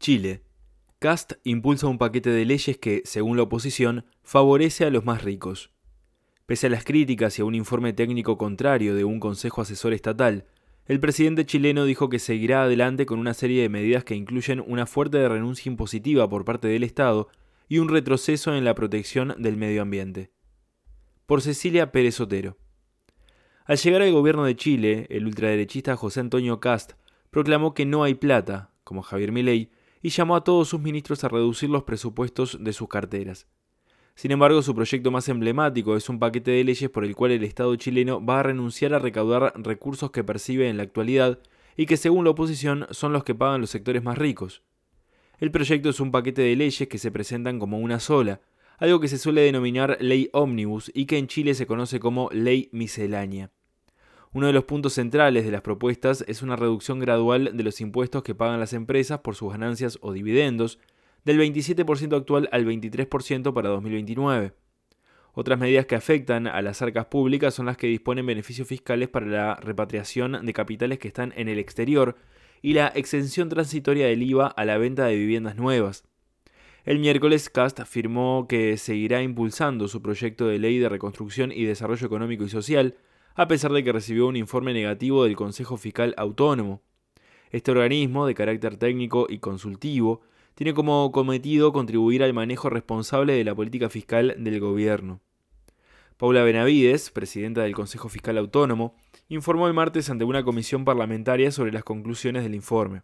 Chile. Kast impulsa un paquete de leyes que, según la oposición, favorece a los más ricos. Pese a las críticas y a un informe técnico contrario de un consejo asesor estatal, el presidente chileno dijo que seguirá adelante con una serie de medidas que incluyen una fuerte renuncia impositiva por parte del Estado y un retroceso en la protección del medio ambiente. Por Cecilia Pérez Otero. Al llegar al gobierno de Chile, el ultraderechista José Antonio Kast proclamó que no hay plata, como Javier Milei, y llamó a todos sus ministros a reducir los presupuestos de sus carteras. Sin embargo, su proyecto más emblemático es un paquete de leyes por el cual el Estado chileno va a renunciar a recaudar recursos que percibe en la actualidad y que, según la oposición, son los que pagan los sectores más ricos. El proyecto es un paquete de leyes que se presentan como una sola, algo que se suele denominar ley ómnibus y que en Chile se conoce como ley miscelánea. Uno de los puntos centrales de las propuestas es una reducción gradual de los impuestos que pagan las empresas por sus ganancias o dividendos, del 27% actual al 23% para 2029. Otras medidas que afectan a las arcas públicas son las que disponen beneficios fiscales para la repatriación de capitales que están en el exterior y la exención transitoria del IVA a la venta de viviendas nuevas. El miércoles, Kast afirmó que seguirá impulsando su proyecto de ley de reconstrucción y desarrollo económico y social, a pesar de que recibió un informe negativo del Consejo Fiscal Autónomo. Este organismo, de carácter técnico y consultivo, tiene como cometido contribuir al manejo responsable de la política fiscal del gobierno. Paula Benavides, presidenta del Consejo Fiscal Autónomo, informó el martes ante una comisión parlamentaria sobre las conclusiones del informe.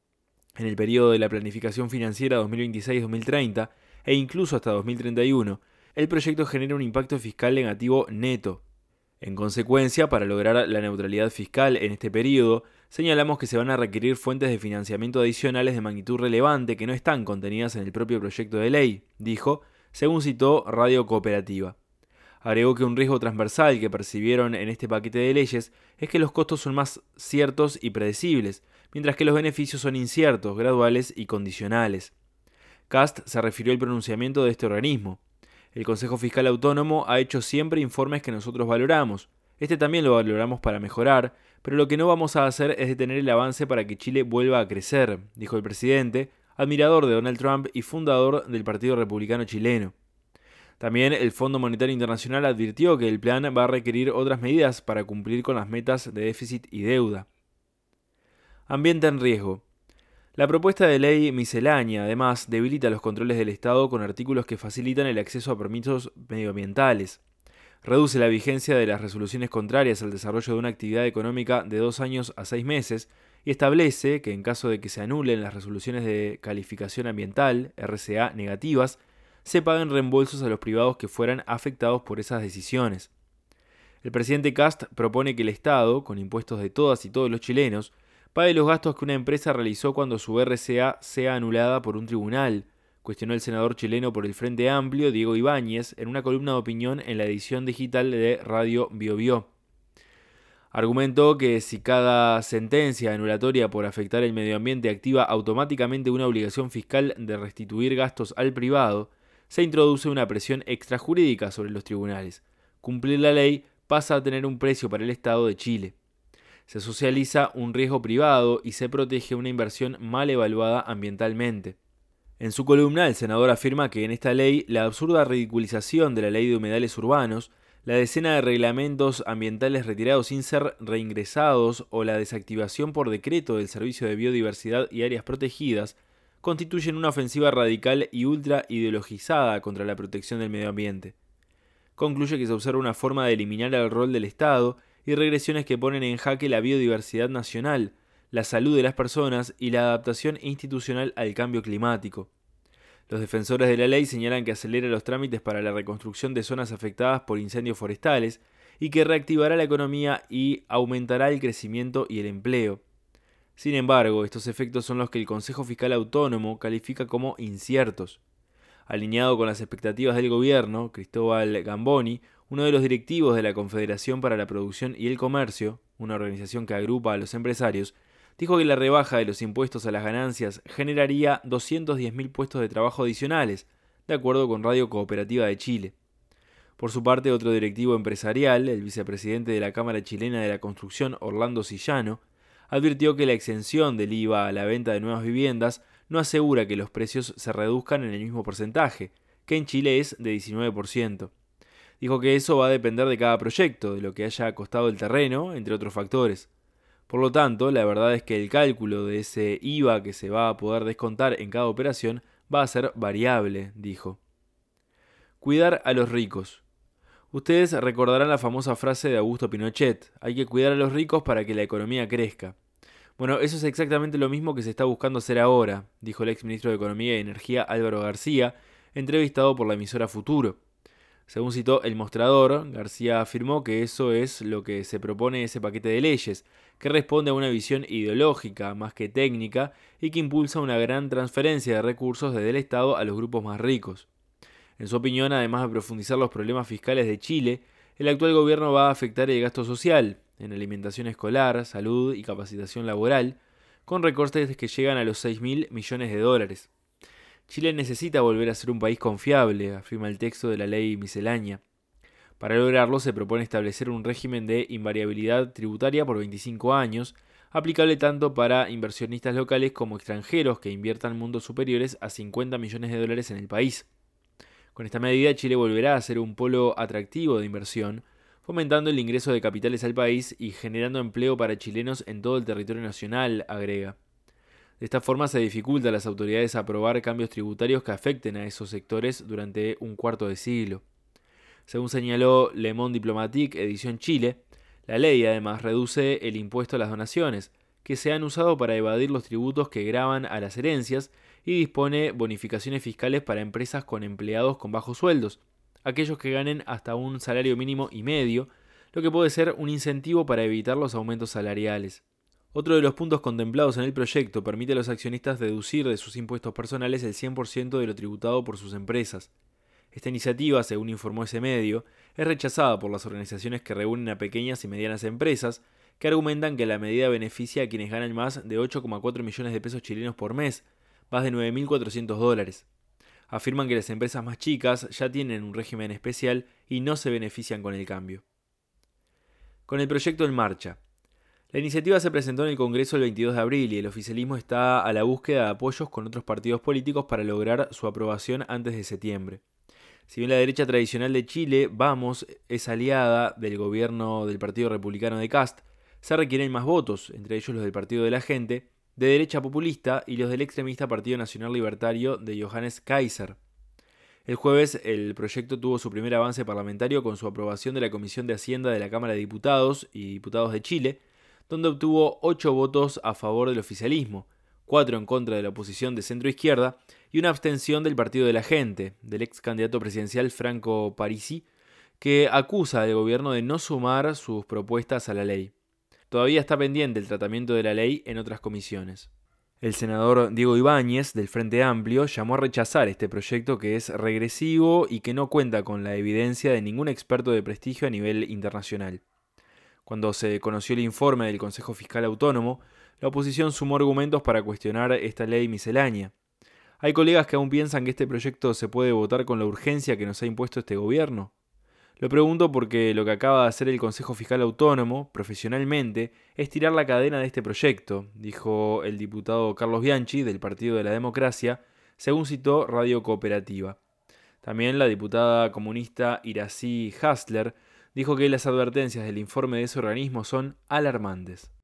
En el periodo de la planificación financiera 2026-2030 e incluso hasta 2031, el proyecto genera un impacto fiscal negativo neto. En consecuencia, para lograr la neutralidad fiscal en este periodo, señalamos que se van a requerir fuentes de financiamiento adicionales de magnitud relevante que no están contenidas en el propio proyecto de ley, dijo, según citó Radio Cooperativa. Agregó que un riesgo transversal que percibieron en este paquete de leyes es que los costos son más ciertos y predecibles, mientras que los beneficios son inciertos, graduales y condicionales. Kast se refirió al pronunciamiento de este organismo. El Consejo Fiscal Autónomo ha hecho siempre informes que nosotros valoramos. Este también lo valoramos para mejorar, pero lo que no vamos a hacer es detener el avance para que Chile vuelva a crecer, dijo el presidente, admirador de Donald Trump y fundador del Partido Republicano Chileno. También el Fondo Monetario Internacional advirtió que el plan va a requerir otras medidas para cumplir con las metas de déficit y deuda. Ambiente en riesgo. La propuesta de ley miscelánea, además, debilita los controles del Estado con artículos que facilitan el acceso a permisos medioambientales. Reduce la vigencia de las resoluciones contrarias al desarrollo de una actividad económica de 2 años a 6 meses y establece que en caso de que se anulen las resoluciones de calificación ambiental, RCA, negativas, se paguen reembolsos a los privados que fueran afectados por esas decisiones. El presidente Kast propone que el Estado, con impuestos de todas y todos los chilenos, pague los gastos que una empresa realizó cuando su RCA sea anulada por un tribunal, cuestionó el senador chileno por el Frente Amplio, Diego Ibáñez, en una columna de opinión en la edición digital de Radio Biobío. Argumentó que si cada sentencia anulatoria por afectar el medio ambiente activa automáticamente una obligación fiscal de restituir gastos al privado, se introduce una presión extrajurídica sobre los tribunales. Cumplir la ley pasa a tener un precio para el Estado de Chile. Se socializa un riesgo privado y se protege una inversión mal evaluada ambientalmente. En su columna, el senador afirma que en esta ley la absurda ridiculización de la ley de humedales urbanos, la decena de reglamentos ambientales retirados sin ser reingresados o la desactivación por decreto del Servicio de Biodiversidad y Áreas Protegidas constituyen una ofensiva radical y ultra ideologizada contra la protección del medio ambiente. Concluye que se observa una forma de eliminar el rol del Estado y regresiones que ponen en jaque la biodiversidad nacional, la salud de las personas y la adaptación institucional al cambio climático. Los defensores de la ley señalan que acelera los trámites para la reconstrucción de zonas afectadas por incendios forestales y que reactivará la economía y aumentará el crecimiento y el empleo. Sin embargo, estos efectos son los que el Consejo Fiscal Autónomo califica como inciertos. Alineado con las expectativas del gobierno, Cristóbal Gamboni, uno de los directivos de la Confederación para la Producción y el Comercio, una organización que agrupa a los empresarios, dijo que la rebaja de los impuestos a las ganancias generaría 210.000 puestos de trabajo adicionales, de acuerdo con Radio Cooperativa de Chile. Por su parte, otro directivo empresarial, el vicepresidente de la Cámara Chilena de la Construcción, Orlando Sillano, advirtió que la exención del IVA a la venta de nuevas viviendas no asegura que los precios se reduzcan en el mismo porcentaje, que en Chile es de 19%. Dijo que eso va a depender de cada proyecto, de lo que haya costado el terreno, entre otros factores. Por lo tanto, la verdad es que el cálculo de ese IVA que se va a poder descontar en cada operación va a ser variable, dijo. Cuidar a los ricos. Ustedes recordarán la famosa frase de Augusto Pinochet: hay que cuidar a los ricos para que la economía crezca. Bueno, eso es exactamente lo mismo que se está buscando hacer ahora, dijo el exministro de Economía y Energía Álvaro García, entrevistado por la emisora Futuro. Según citó El Mostrador, García afirmó que eso es lo que se propone ese paquete de leyes, que responde a una visión ideológica más que técnica y que impulsa una gran transferencia de recursos desde el Estado a los grupos más ricos. En su opinión, además de profundizar los problemas fiscales de Chile, el actual gobierno va a afectar el gasto social, en alimentación escolar, salud y capacitación laboral, con recortes que llegan a los 6.000 millones de dólares. Chile necesita volver a ser un país confiable, afirma el texto de la ley miscelánea. Para lograrlo se propone establecer un régimen de invariabilidad tributaria por 25 años, aplicable tanto para inversionistas locales como extranjeros que inviertan montos superiores a 50 millones de dólares en el país. Con esta medida, Chile volverá a ser un polo atractivo de inversión, fomentando el ingreso de capitales al país y generando empleo para chilenos en todo el territorio nacional, agrega. De esta forma se dificulta a las autoridades aprobar cambios tributarios que afecten a esos sectores durante un cuarto de siglo. Según señaló Le Monde Diplomatique, edición Chile, la ley además reduce el impuesto a las donaciones, que se han usado para evadir los tributos que gravan a las herencias, y dispone bonificaciones fiscales para empresas con empleados con bajos sueldos, aquellos que ganen hasta un salario mínimo y medio, lo que puede ser un incentivo para evitar los aumentos salariales. Otro de los puntos contemplados en el proyecto permite a los accionistas deducir de sus impuestos personales el 100% de lo tributado por sus empresas. Esta iniciativa, según informó ese medio, es rechazada por las organizaciones que reúnen a pequeñas y medianas empresas, que argumentan que la medida beneficia a quienes ganan más de 8,4 millones de pesos chilenos por mes, más de 9.400 dólares. Afirman que las empresas más chicas ya tienen un régimen especial y no se benefician con el cambio. Con el proyecto en marcha. La iniciativa se presentó en el Congreso el 22 de abril y el oficialismo está a la búsqueda de apoyos con otros partidos políticos para lograr su aprobación antes de septiembre. Si bien la derecha tradicional de Chile, Vamos, es aliada del gobierno del Partido Republicano de Kast, se requieren más votos, entre ellos los del Partido de la Gente, de derecha populista y los del extremista Partido Nacional Libertario de Johannes Kaiser. El jueves, el proyecto tuvo su primer avance parlamentario con su aprobación de la Comisión de Hacienda de la Cámara de Diputados y Diputados de Chile, donde obtuvo 8 votos a favor del oficialismo, 4 en contra de la oposición de centro-izquierda y una abstención del Partido de la Gente, del ex candidato presidencial Franco Parisi, que acusa al gobierno de no sumar sus propuestas a la ley. Todavía está pendiente el tratamiento de la ley en otras comisiones. El senador Diego Ibáñez, del Frente Amplio, llamó a rechazar este proyecto que es regresivo y que no cuenta con la evidencia de ningún experto de prestigio a nivel internacional. Cuando se conoció el informe del Consejo Fiscal Autónomo, la oposición sumó argumentos para cuestionar esta ley miscelánea. Hay colegas que aún piensan que este proyecto se puede votar con la urgencia que nos ha impuesto este gobierno. Lo pregunto porque lo que acaba de hacer el Consejo Fiscal Autónomo, profesionalmente, es tirar la cadena de este proyecto, dijo el diputado Carlos Bianchi, del Partido de la Democracia, según citó Radio Cooperativa. También la diputada comunista Iracy Hasler dijo que las advertencias del informe de ese organismo son alarmantes.